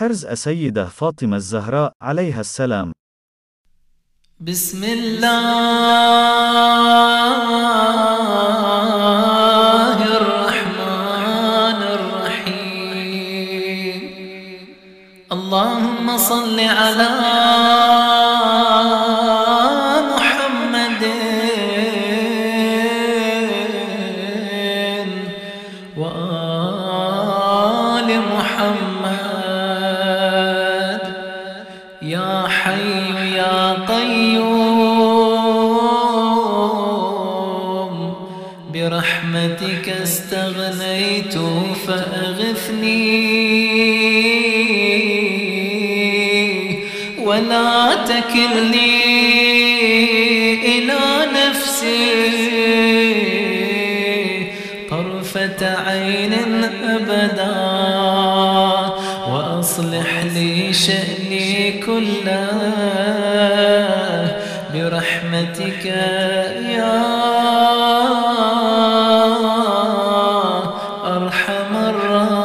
حرز السيدة فاطمة الزهراء عليها السلام. بسم الله الرحمن الرحيم. اللهم صل على محمد وآل محمد. يا حي يا قيوم برحمتك استغنيت فأغثني ولا تكلني إلى نفسي طرفة عين أبدا، وأصلح لي شأني كله برحمتك يا أرحم الراحمين.